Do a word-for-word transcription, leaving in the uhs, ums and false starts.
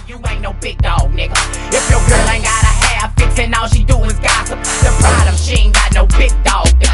you ain't no big dog, nigga. If your girl ain't got a hair fix and all she do is gossip, the problem she ain't got no big dog.